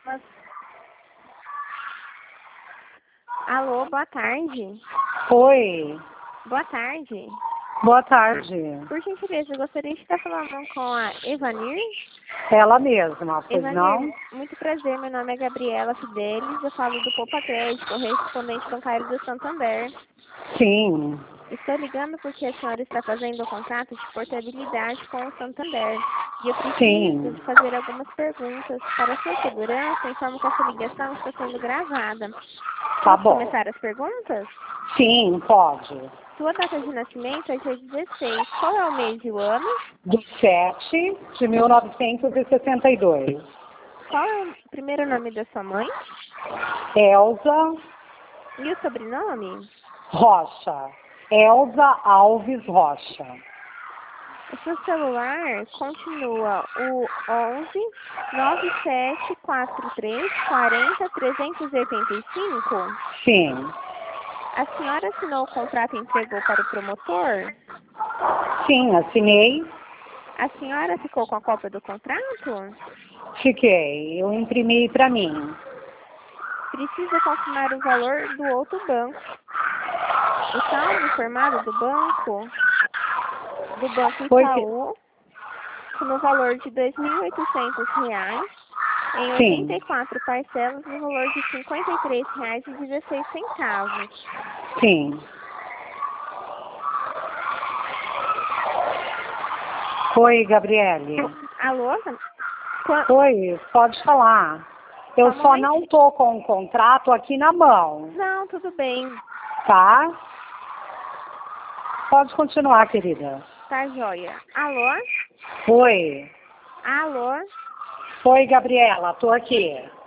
Alô, boa tarde. Oi, Boa tarde. boa tarde. Por gentileza, eu gostaria de estar falando com a Evanir. Ela mesma, pois Evanir, não? muito prazer, meu nome é Gabriela Fidelis, eu falo do Poupa Crédito, correspondente bancário do Santander. Sim, Estou ligando porque a senhora está fazendo um contrato de portabilidade com o Santander. E eu preciso sim, fazer algumas perguntas. Para sua segurança, informo que essa ligação está sendo gravada. tá Posso bom. começar as perguntas? Sim, pode. Sua data de nascimento é dia 16. Qual é o mês e o ano? Do 7 de 1962. Qual é o primeiro nome da sua mãe? Elza E o sobrenome? Rocha. Elza Alves Rocha. O seu celular continua o 11 9743 40 385? Sim, A senhora assinou o contrato e entregou para o promotor? sim, assinei. A senhora ficou com a cópia do contrato? Fiquei. Eu imprimi para mim. Precisa confirmar o valor do outro banco. O saldo informado do Banco Foi que... Itaú, no valor de R$ 2.800, em Sim, 84 parcelas, no valor de R$ 53,16. sim. Oi, Gabriele. Alô? Oi, pode falar. Só Eu um só não momentinho. tô com o contrato aqui na mão, Não, tudo bem. tá? Pode continuar, querida. Tá joia. Alô? Oi. Alô? Oi, Gabriela, tô aqui.